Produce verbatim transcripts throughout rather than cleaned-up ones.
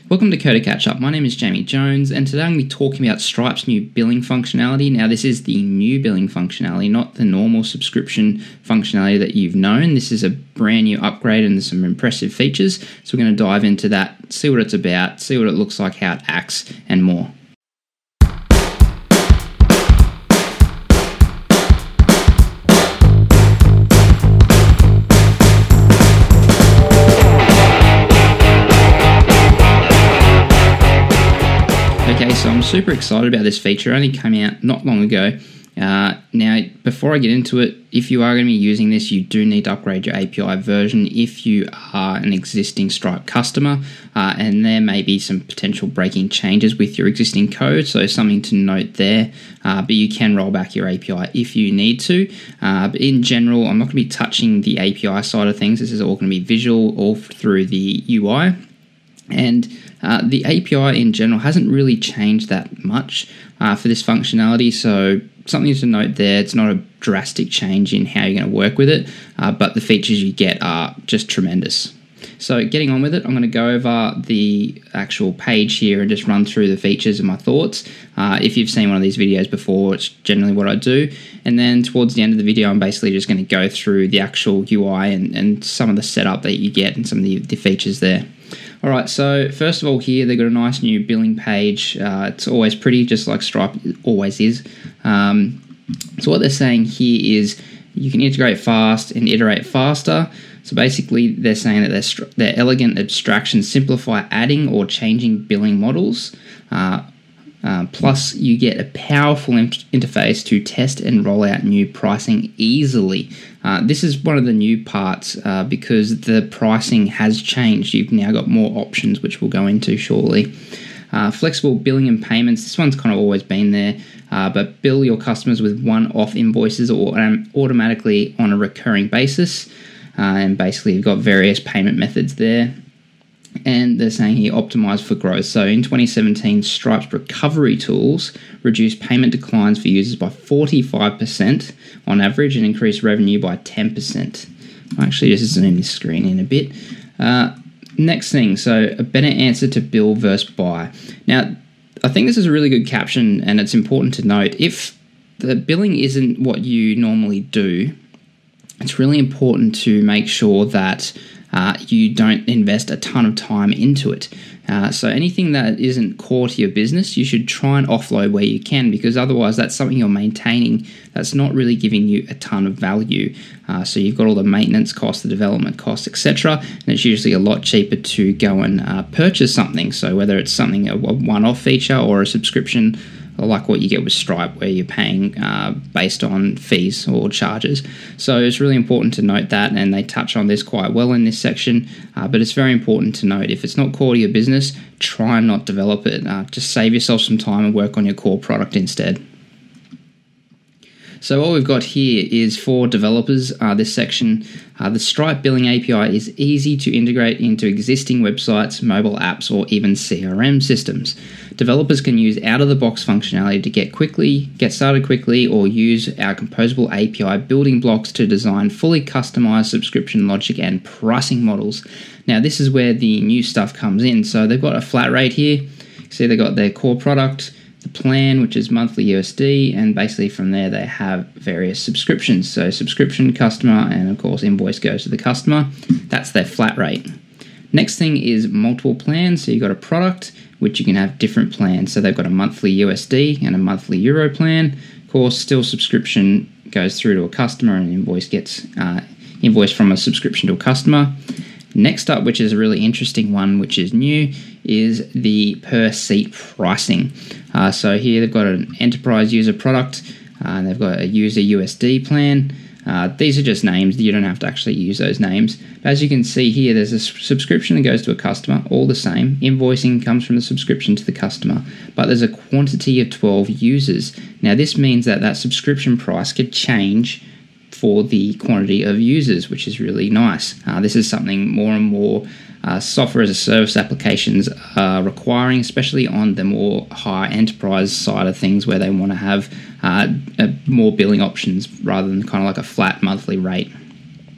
Welcome to Coder Catch Up. My name is Jamie Jones, and today I'm going to be talking about Stripe's new billing functionality. Now, this is the new billing functionality, not the normal subscription functionality that you've known. This is a brand new upgrade and there's some impressive features. So we're going to dive into that, see what it's about, see what it looks like, how it acts, and more. Okay, so I'm super excited about this feature. It only came out not long ago. Uh, now, before I get into it, if you are going to be using this, you do need to upgrade your A P I version if you are an existing Stripe customer, uh, and there may be some potential breaking changes with your existing code, so something to note there, uh, but you can roll back your A P I if you need to. Uh, but in general, I'm not going to be touching the A P I side of things. This is all going to be visual, all through the U I. And uh, the A P I in general hasn't really changed that much uh, for this functionality, so something to note there. It's not a drastic change in how you're going to work with it, uh, but the features you get are just tremendous. So getting on with it, I'm going to go over the actual page here and just run through the features and my thoughts. Uh, if you've seen one of these videos before, it's generally what I do. And then towards the end of the video, I'm basically just going to go through the actual U I and, and some of the setup that you get and some of the, the features there. All right, so first of all here, they've got a nice new billing page. Uh, it's always pretty, just like Stripe always is. Um, so what they're saying here is you can integrate fast and iterate faster. So basically, they're saying that their, their elegant abstractions simplify adding or changing billing models. Uh, uh, plus, you get a powerful in- interface to test and roll out new pricing easily. Uh, this is one of the new parts uh, because the pricing has changed. You've now got more options, which we'll go into shortly. Uh, flexible billing and payments. This one's kind of always been there, uh, but bill your customers with one-off invoices or um, automatically on a recurring basis. Uh, and basically, you've got various payment methods there. And they're saying here, optimize for growth. So in twenty seventeen, Stripe's recovery tools reduced payment declines for users by forty-five percent on average and increased revenue by ten percent. I'll actually just zoom this screen in a bit. Uh, next thing, so a better answer to bill versus buy. Now, I think this is a really good caption, and it's important to note, if the billing isn't what you normally do, it's really important to make sure that Uh, you don't invest a ton of time into it. Uh, so anything that isn't core to your business, you should try and offload where you can, because otherwise that's something you're maintaining that's not really giving you a ton of value. Uh, so you've got all the maintenance costs, the development costs, et cetera, and it's usually a lot cheaper to go and uh, purchase something. So whether it's something, a one-off feature or a subscription, like what you get with Stripe, where you're paying uh, based on fees or charges. So it's really important to note that, and they touch on this quite well in this section, uh, but it's very important to note, if it's not core to your business, try and not develop it. Uh, just save yourself some time and work on your core product instead. So what we've got here is for developers, uh, this section, uh, the Stripe Billing A P I is easy to integrate into existing websites, mobile apps, or even C R M systems. Developers can use out-of-the-box functionality to get quickly, get started quickly, or use our composable A P I building blocks to design fully customized subscription logic and pricing models. Now, this is where the new stuff comes in. So they've got a flat rate here. See, they've got their core product, the plan, which is monthly U S D, and basically from there they have various subscriptions. So subscription, customer, and of course invoice goes to the customer. That's their flat rate. Next thing is multiple plans. So you've got a product, which you can have different plans. So they've got a monthly U S D and a monthly Euro plan. Of course, still subscription goes through to a customer, and an invoice gets uh, invoice from a subscription to a customer. Next up, which is a really interesting one, which is new, is the per seat pricing. Uh, so here they've got an enterprise user product, uh, and they've got a user U S D plan. Uh, these are just names. You don't have to actually use those names. But as you can see here, there's a subscription that goes to a customer, all the same. Invoicing comes from the subscription to the customer. But there's a quantity of twelve users. Now this means that that subscription price could change for the quantity of users, which is really nice. Uh, this is something more and more uh, software as a service applications are requiring, especially on the more high enterprise side of things, where they want to have uh, uh, more billing options rather than kind of like a flat monthly rate.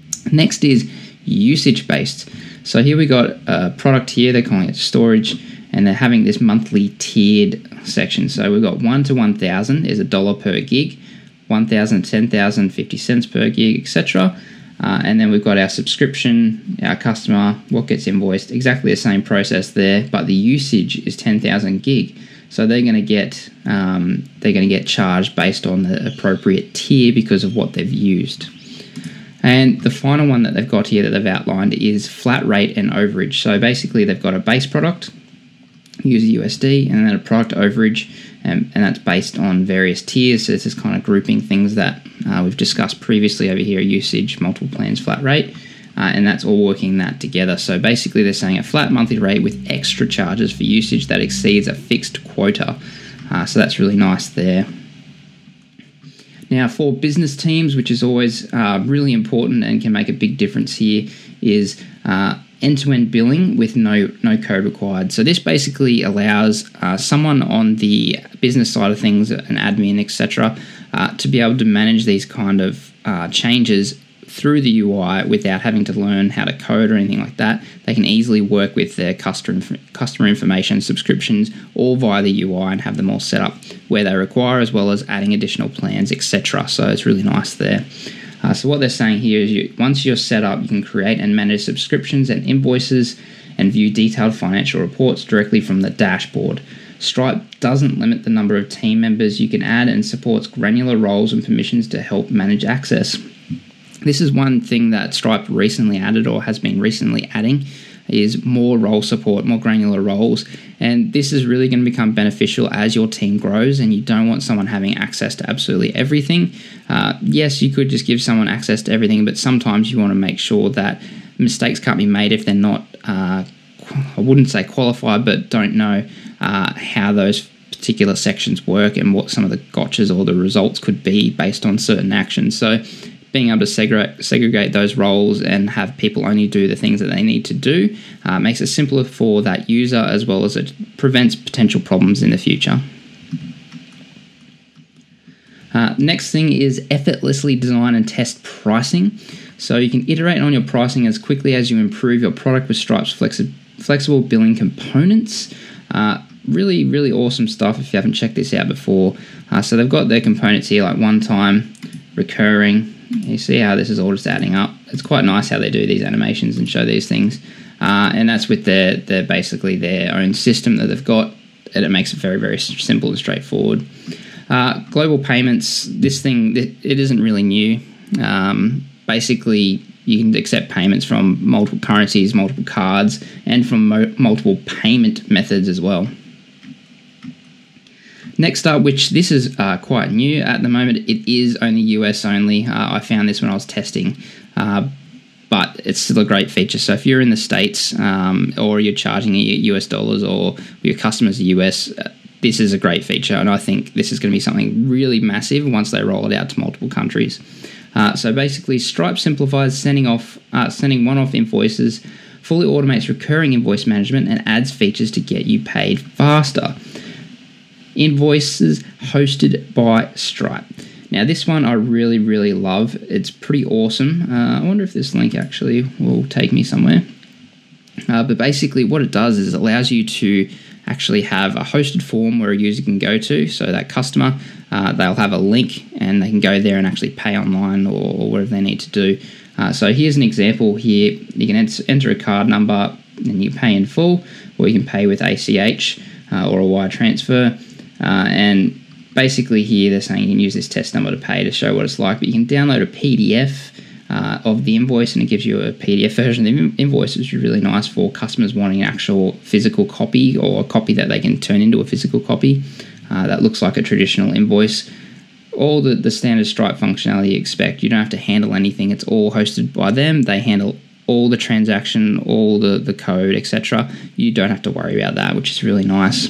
Next is usage based. So here we got a product here, they're calling it storage, and they're having this monthly tiered section. So we've got one to one thousand is a dollar per gig, one thousand, ten thousand, fifty cents per gig, et cetera. Uh, and then we've got our subscription, our customer, what gets invoiced, exactly the same process there, but the usage is ten thousand gig. So they're going to get um, they're going to get charged based on the appropriate tier because of what they've used. And the final one that they've got here that they've outlined is flat rate and overage. So basically they've got a base product, use U S D, and then a product overage, and, and that's based on various tiers. So this is kind of grouping things that uh, we've discussed previously over here: usage, multiple plans, flat rate, uh, and that's all working that together. So basically they're saying a flat monthly rate with extra charges for usage that exceeds a fixed quota. Uh, so that's really nice there. Now, for business teams, which is always uh, really important and can make a big difference here, is uh, end-to-end billing with no no code required. So this basically allows uh, someone on the business side of things, an admin, et cetera, uh, to be able to manage these kind of uh, changes through the U I without having to learn how to code or anything like that. They can easily work with their customer customer information, subscriptions, all via the U I and have them all set up where they require, as well as adding additional plans, et cetera. So it's really nice there. Uh, so what they're saying here is you, once you're set up, you can create and manage subscriptions and invoices and view detailed financial reports directly from the dashboard. Stripe doesn't limit the number of team members you can add and supports granular roles and permissions to help manage access. This is one thing that Stripe recently added, or has been recently adding, is more role support, more granular roles. And this is really going to become beneficial as your team grows, and you don't want someone having access to absolutely everything. Uh, yes, you could just give someone access to everything, but sometimes you want to make sure that mistakes can't be made if they're not, uh, I wouldn't say qualified, but don't know uh, how those particular sections work and what some of the gotchas or the results could be based on certain actions. So being able to segregate, segregate those roles and have people only do the things that they need to do uh, makes it simpler for that user, as well as it prevents potential problems in the future. Uh, next thing is effortlessly design and test pricing. So you can iterate on your pricing as quickly as you improve your product with Stripe's flexi- flexible billing components. Uh, really, really awesome stuff if you haven't checked this out before. Uh, so they've got their components here, like one time, recurring. You see how this is all just adding up. It's quite nice how they do these animations and show these things. Uh, and that's with their, their basically their own system that they've got, and it makes it very, very simple and straightforward. Uh, global payments, this thing, it isn't really new. Um, basically, you can accept payments from multiple currencies, multiple cards, and from mo- multiple payment methods as well. Next up, which this is uh, quite new at the moment, it is only U S only. Uh, I found this when I was testing, uh, but it's still a great feature. So if you're in the States um, or you're charging U S dollars, or your customers are U S, uh, this is a great feature, and I think this is going to be something really massive once they roll it out to multiple countries. Uh, so basically, Stripe simplifies sending off, uh, sending one-off invoices, fully automates recurring invoice management, and adds features to get you paid faster. Invoices hosted by Stripe. Now, this one I really, really love. It's pretty awesome. Uh, I wonder if this link actually will take me somewhere. Uh, but basically, what it does is it allows you to actually have a hosted form where a user can go to. So that customer, uh, they'll have a link and they can go there and actually pay online, or, or whatever they need to do. Uh, so here's an example here. You can ent- enter a card number and you pay in full, or you can pay with A C H uh, or a wire transfer. Uh, and basically here they're saying you can use this test number to pay to show what it's like, but you can download a P D F uh, of the invoice, and it gives you a P D F version of the invoice, which is really nice for customers wanting an actual physical copy, or a copy that they can turn into a physical copy uh, that looks like a traditional invoice. All the, the standard Stripe functionality you expect. You don't have to handle anything. It's all hosted by them. They handle all the transaction, all the, the code, et cetera. You don't have to worry about that, which is really nice.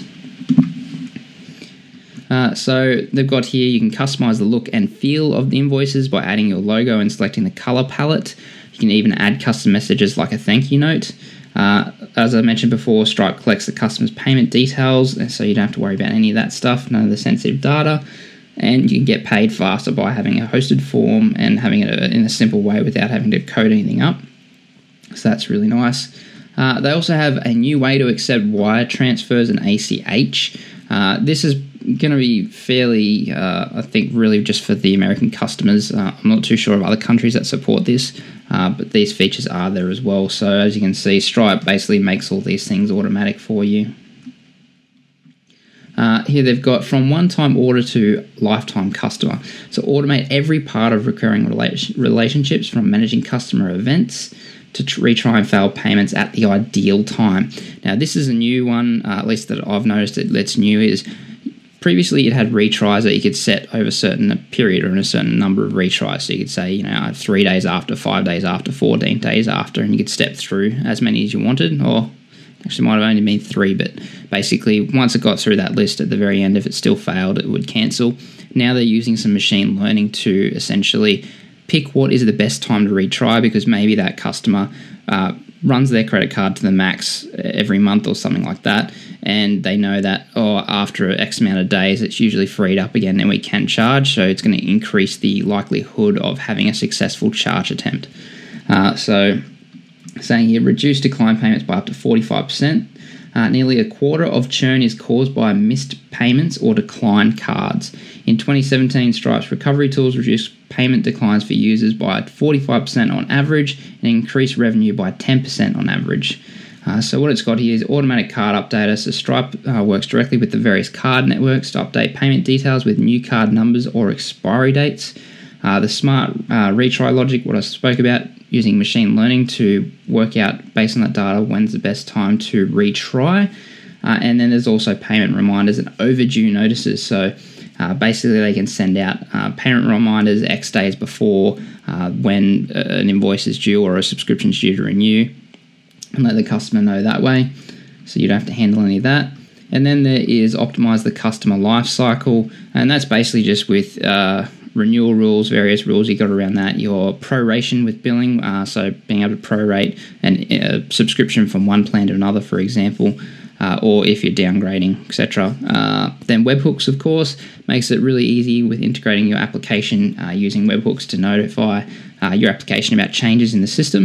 Uh, so they've got here, you can customize the look and feel of the invoices by adding your logo and selecting the color palette. You can even add custom messages like a thank you note. Uh, as I mentioned before, Stripe collects the customer's payment details, so you don't have to worry about any of that stuff, none of the sensitive data. And you can get paid faster by having a hosted form and having it in a simple way without having to code anything up. So that's really nice. Uh, they also have a new way to accept wire transfers and A C H. Uh, this is going to be fairly, uh, I think, really just for the American customers. Uh, I'm not too sure of other countries that support this, uh, but these features are there as well. So as you can see, Stripe basically makes all these things automatic for you. Uh, here they've got from one-time order to lifetime customer. So automate every part of recurring rela- relationships, from managing customer events to retry and fail payments at the ideal time. Now, this is a new one, uh, at least that I've noticed it, that's new, is previously it had retries that you could set over a certain period or in a certain number of retries. So you could say, you know, three days after, five days after, fourteen days after, and you could step through as many as you wanted, or actually might have only been three, but basically once it got through that list at the very end, if it still failed, it would cancel. Now they're using some machine learning to essentially pick what is the best time to retry, because maybe that customer uh, runs their credit card to the max every month or something like that, and they know that, oh, after X amount of days it's usually freed up again and we can charge, so it's going to increase the likelihood of having a successful charge attempt. Uh, so saying here, reduce decline payments by up to forty-five percent. Uh, nearly a quarter of churn is caused by missed payments or declined cards. In twenty seventeen, Stripe's recovery tools reduced payment declines for users by forty-five percent on average and increased revenue by ten percent on average. Uh, so what it's got here is automatic card updater. So Stripe uh, works directly with the various card networks to update payment details with new card numbers or expiry dates. Uh, the smart uh, retry logic, what I spoke about, using machine learning to work out, based on that data, when's the best time to retry. Uh, and then there's also payment reminders and overdue notices. So uh, basically they can send out uh, payment reminders X days before uh, when an invoice is due or a subscription is due to renew, and let the customer know that way. So you don't have to handle any of that. And then there is optimize the customer life cycle, and that's basically just with uh, renewal rules, various rules you got around that, your proration with billing, uh, so being able to prorate an, a subscription from one plan to another, for example, uh, or if you're downgrading, et cetera. Uh, then webhooks, of course, makes it really easy with integrating your application uh, using webhooks to notify uh, your application about changes in the system.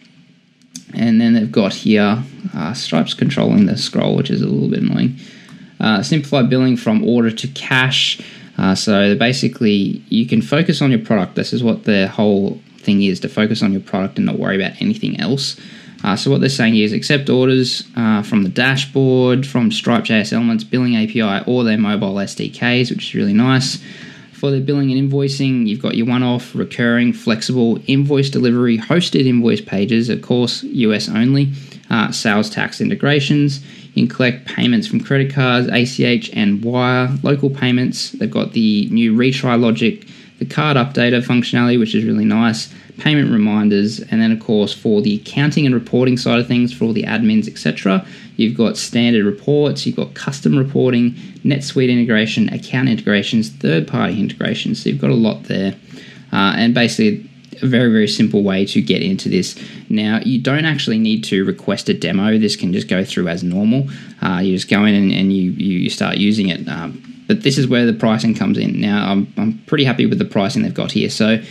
And then they've got here, uh, Stripe's controlling the scroll, which is a little bit annoying. Uh, simplify billing from order to cash. Uh, so basically, you can focus on your product. This is what the whole thing is, to focus on your product and not worry about anything else. Uh, so what they're saying is accept orders uh, from the dashboard, from Stripe J S Elements, billing A P I, or their mobile S D Ks, which is really nice. For their billing and invoicing, you've got your one-off, recurring, flexible, invoice delivery, hosted invoice pages, of course, U S only, uh, sales tax integrations. You can collect payments from credit cards, A C H and wire, local payments. They've got the new retry logic, the card updater functionality, which is really nice, payment reminders, and then, of course, for the accounting and reporting side of things, for all the admins, et cetera, you've got standard reports, you've got custom reporting, NetSuite integration, account integrations, third-party integrations. So you've got a lot there. Uh, and basically, a very, very simple way to get into this. Now, you don't actually need to request a demo. This can just go through as normal. Uh, you just go in and, and you, you start using it. Um, but this is where the pricing comes in. Now, I'm, I'm pretty happy with the pricing they've got here. So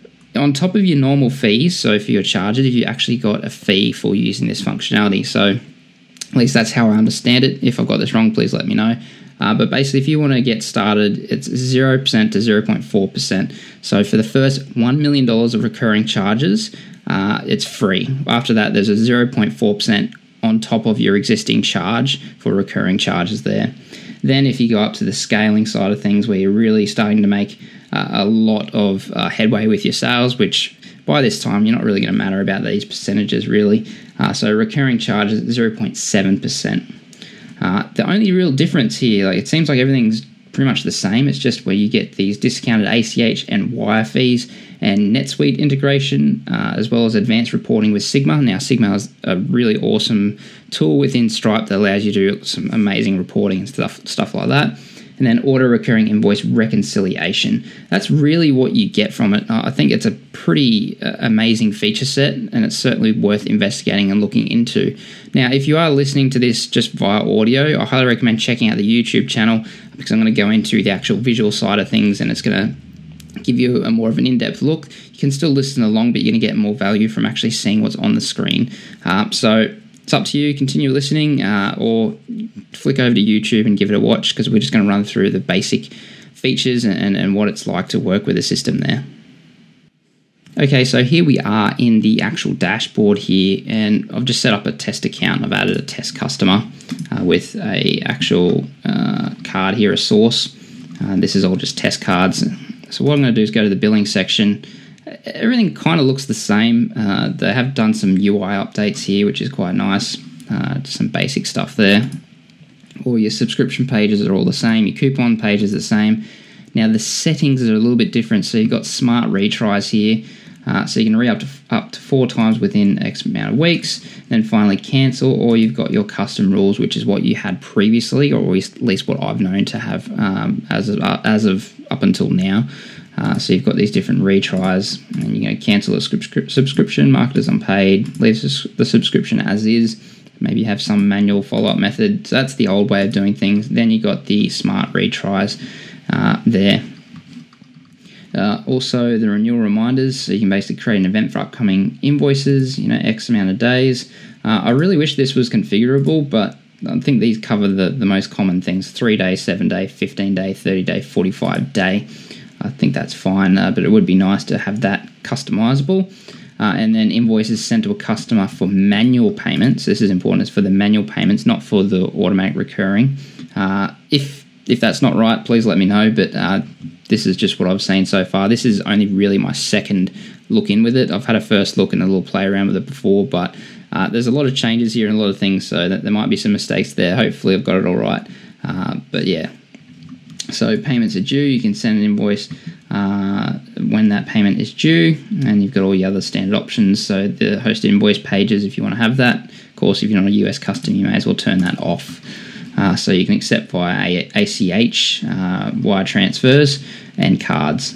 on top of your normal fees, so for your charges, you actually got a fee for using this functionality. So at least that's how I understand it. If I've got this wrong, please let me know. Uh, but basically, if you want to get started, it's zero percent to zero point four percent. So for the first one million dollars of recurring charges, uh, it's free. After that, there's a zero point four percent on top of your existing charge for recurring charges there. Then if you go up to the scaling side of things, where you're really starting to make uh, a lot of uh, headway with your sales, which by this time, you're not really going to matter about these percentages, really. Uh, so recurring charges, zero point seven percent. Uh, the only real difference here, like it seems like everything's pretty much the same. It's just where you get these discounted A C H and wire fees and NetSuite integration, uh, as well as advanced reporting with Sigma. Now, Sigma is a really awesome tool within Stripe that allows you to do some amazing reporting and stuff, stuff like that. And then auto-recurring invoice reconciliation. That's really what you get from it. Uh, I think it's a pretty uh, amazing feature set, and it's certainly worth investigating and looking into. Now, if you are listening to this just via audio, I highly recommend checking out the YouTube channel, because I'm going to go into the actual visual side of things, and it's going to give you a more of an in-depth look. You can still listen along, but you're going to get more value from actually seeing what's on the screen. Uh, so it's up to you. Continue listening uh, or flick over to YouTube and give it a watch, because we're just going to run through the basic features and, and what it's like to work with the system there. Okay, so here we are in the actual dashboard here, and I've just set up a test account. I've added a test customer uh, with a actual uh, card here, a source. Uh, this is all just test cards. So what I'm going to do is go to the billing section. Everything kind of looks the same. Uh, they have done some U I updates here, which is quite nice. Uh, just some basic stuff there. All your subscription pages are all the same. Your coupon page is the same. Now the settings are a little bit different. So you've got smart retries here. Uh, so you can re up to up to four times within X amount of weeks. Then finally cancel, or you've got your custom rules, which is what you had previously, or at least what I've known to have um, as of, uh, as of up until now. Uh, so you've got these different retries, and you know, cancel a subscri- subscription, mark it as unpaid, leave the subscription as is. Maybe you have some manual follow-up method. So that's the old way of doing things. Then you got the smart retries uh, there. Uh, also, the renewal reminders. So you can basically create an event for upcoming invoices. You know, X amount of days. Uh, I really wish this was configurable, but I think these cover the the most common things: three day, seven day, fifteen day, thirty day, forty-five day. I think that's fine, uh, but it would be nice to have that customizable. Uh, and then invoices sent to a customer for manual payments. This is important. It's for the manual payments, not for the automatic recurring. Uh, if if that's not right, please let me know. But uh, this is just what I've seen so far. This is only really my second look in with it. I've had a first look and a little play around with it before, but uh, there's a lot of changes here and a lot of things, so that there might be some mistakes there. Hopefully I've got it all right. Uh, but yeah. So payments are due. You can send an invoice uh, when that payment is due, and you've got all your other standard options. So the hosted invoice pages, if you want to have that. Of course, if you're not a U S customer, you may as well turn that off. Uh, so you can accept via A C H, uh, wire transfers, and cards.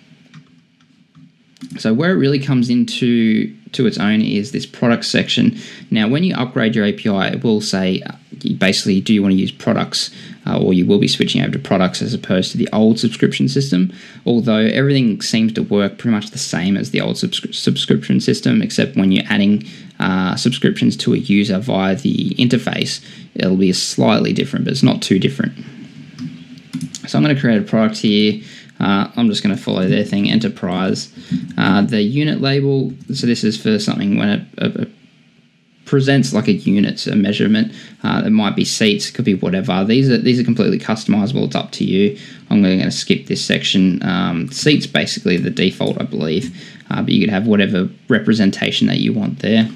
So where it really comes into to its own is this product section. Now, when you upgrade your A P I, it will say basically, do you want to use products, uh, or you will be switching over to products as opposed to the old subscription system. Although everything seems to work pretty much the same as the old subscri- subscription system, except when you're adding uh, subscriptions to a user via the interface, it'll be slightly different, but it's not too different. So I'm going to create a product here. Uh, I'm just going to follow their thing, enterprise. Uh, the unit label, so this is for something when it, it, it presents like a unit, a measurement. Uh, it might be seats, it could be whatever. These are these are completely customizable. It's up to you. I'm going to skip this section. Um, seats basically the default, I believe, uh, but you could have whatever representation that you want there.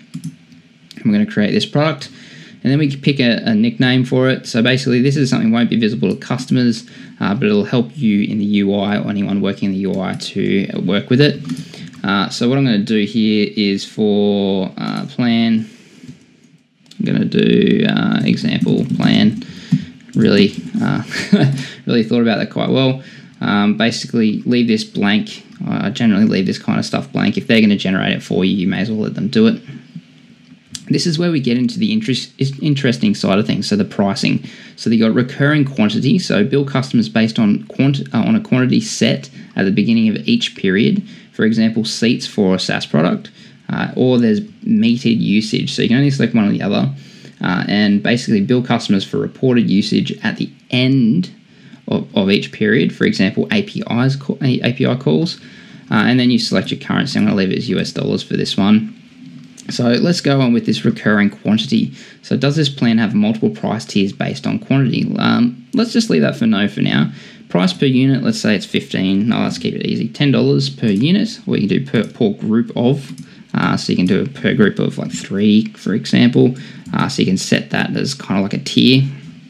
I'm going to create this product. And then we can pick a, a nickname for it. So basically, this is something that won't be visible to customers, uh, but it'll help you in the U I or anyone working in the U I to work with it. Uh, so what I'm going to do here is for uh, plan, I'm going to do uh, example plan. Really, uh, really thought about that quite well. Um, basically, leave this blank. I generally leave this kind of stuff blank. If they're going to generate it for you, you may as well let them do it. This is where we get into the interest, interesting side of things, so the pricing. So you got recurring quantity, so bill customers based on quant, uh, on a quantity set at the beginning of each period. For example, seats for a SaaS product, uh, or there's metered usage. So you can only select one or the other, uh, and basically bill customers for reported usage at the end of, of each period. For example, A P Is, A P I calls, uh, and then you select your currency. I'm going to leave it as U S dollars for this one. So let's go on with this recurring quantity. So does this plan have multiple price tiers based on quantity? Um, let's just leave that for no for now. Price per unit, let's say it's fifteen. No, let's keep it easy. ten dollars per unit, or you can do per, per group of. Uh, so you can do it per group of like three, for example. Uh, so you can set that as kind of like a tier.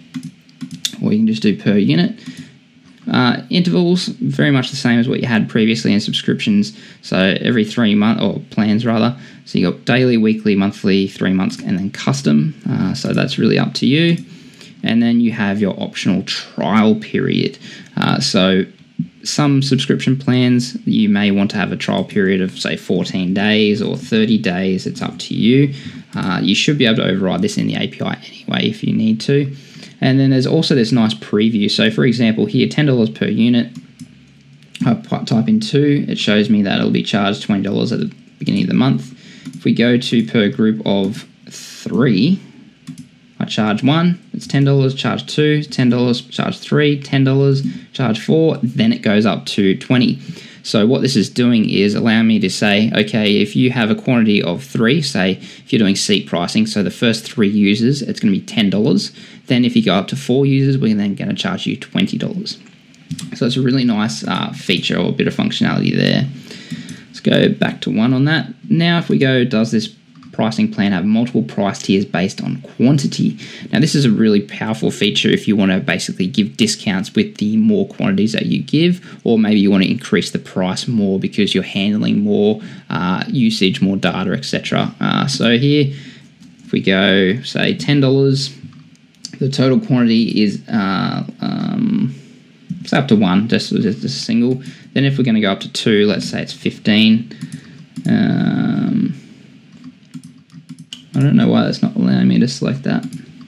Or you can just do per unit. Uh, intervals, very much the same as what you had previously in subscriptions. So every three months, or plans rather. So you got daily, weekly, monthly, three months, and then custom. Uh, so that's really up to you. And then you have your optional trial period. Uh, so some subscription plans, you may want to have a trial period of, say, fourteen days or thirty days. It's up to you. Uh, you should be able to override this in the A P I anyway if you need to. And then there's also this nice preview. So for example, here, ten dollars per unit. I type in two. It shows me that it'll be charged twenty dollars at the beginning of the month. If we go to per group of three, I charge one, it's ten dollars, charge two, ten dollars, charge three, ten dollars, charge four, then it goes up to twenty dollars. So what this is doing is allowing me to say, okay, if you have a quantity of three, say if you're doing seat pricing, so the first three users, it's going to be ten dollars. Then if you go up to four users, we're then going to charge you twenty dollars. So it's a really nice uh, feature or a bit of functionality there. Let's go back to one on that. Now if we go, does this pricing plan have multiple price tiers based on quantity? Now this is a really powerful feature if you want to basically give discounts with the more quantities that you give, or maybe you want to increase the price more because you're handling more uh, usage, more data, et cetera. Uh, so here, if we go say ten dollars, the total quantity is uh, um, it's up to one, just, just a single. Then if we're going to go up to two, let's say it's fifteen. Um, I don't know why that's not allowing me to select that.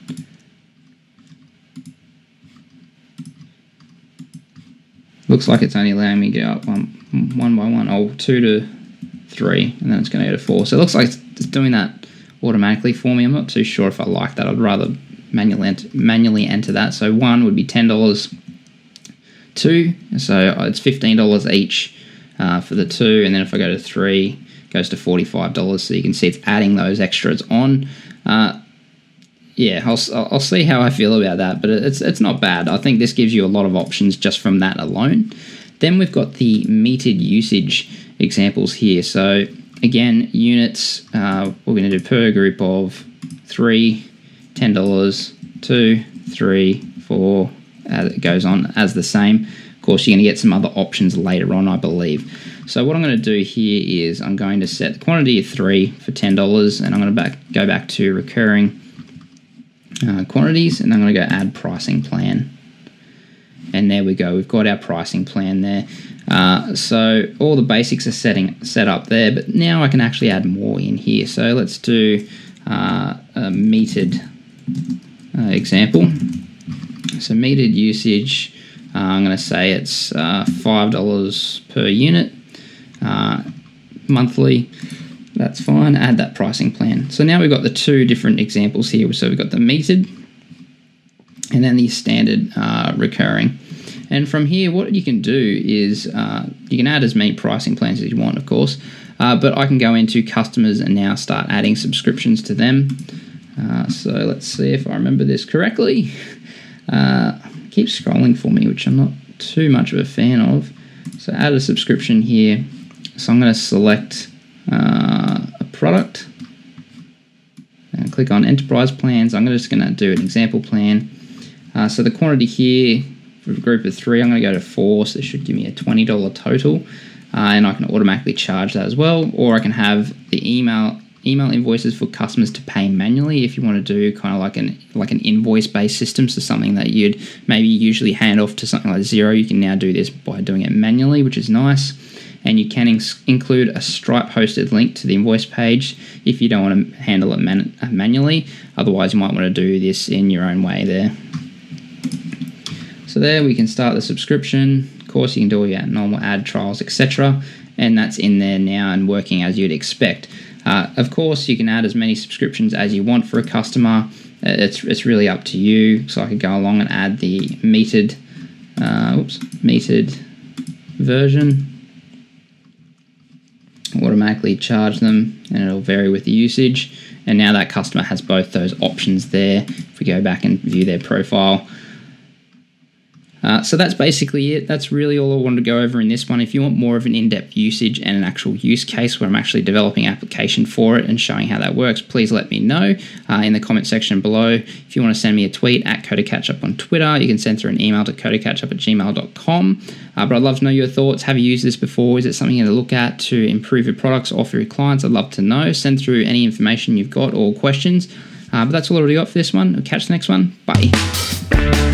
Looks like it's only allowing me to go up one, one by one. Oh, two to three, and then it's going to go to four. So it looks like it's doing that automatically for me. I'm not too sure if I like that. I'd rather manually enter, manually enter that. So one would be ten dollars. Two, so it's fifteen dollars each uh, for the two, and then if I go to three, goes to forty-five dollars. So you can see it's adding those extras on. Uh, yeah, I'll, I'll see how I feel about that, but it's it's not bad. I think this gives you a lot of options just from that alone. Then we've got the metered usage examples here. So again, units, uh, we're going to do per group of three, ten dollars, two, three, four, as it goes on as the same. Of course, you're going to get some other options later on, I believe. So what I'm going to do here is I'm going to set the quantity of three for ten dollars, and I'm going to back, go back to recurring uh, quantities, and I'm going to go add pricing plan. And there we go. We've got our pricing plan there. Uh, so all the basics are setting set up there, but now I can actually add more in here. So let's do uh, a metered uh, example. So metered usage, uh, I'm going to say it's uh, five dollars per unit uh, monthly. That's fine. Add that pricing plan. So now we've got the two different examples here. So we've got the metered and then the standard uh, recurring. And from here, what you can do is uh, you can add as many pricing plans as you want, of course, uh, but I can go into customers and now start adding subscriptions to them. Uh, so let's see if I remember this correctly. Uh, keep scrolling for me, which I'm not too much of a fan of. So add a subscription here. So I'm going to select uh, a product and click on enterprise plans. I'm just going to do an example plan. Uh, so the quantity here for a group of three, I'm going to go to four, so it should give me a twenty dollars total, uh, and I can automatically charge that as well, or I can have the email email invoices for customers to pay manually if you want to do kind of like an like an invoice-based system, so something that you'd maybe usually hand off to something like Xero. You can now do this by doing it manually, which is nice. And you can ins- include a Stripe hosted link to the invoice page if you don't want to handle it man- manually. Otherwise, you might want to do this in your own way there. So there we can start the subscription. Of course, you can do all your normal ad trials, et cetera. And that's in there now and working as you'd expect. Uh, of course, you can add as many subscriptions as you want for a customer. It's it's really up to you. So I could go along and add the metered, uh, oops, metered version. Automatically charge them, and it'll vary with the usage. And now that customer has both those options there. If we go back and view their profile. Uh, so that's basically it. That's really all I wanted to go over in this one. If you want more of an in-depth usage and an actual use case where I'm actually developing an application for it and showing how that works, please let me know uh, in the comment section below. If you want to send me a tweet at CoderCatchup on Twitter, you can send through an email to codercatchup at gmail dot com. Uh, but I'd love to know your thoughts. Have you used this before? Is it something you're going to look at to improve your products or for your clients? I'd love to know. Send through any information you've got or questions. Uh, but that's all I've already got for this one. I'll catch the next one. Bye.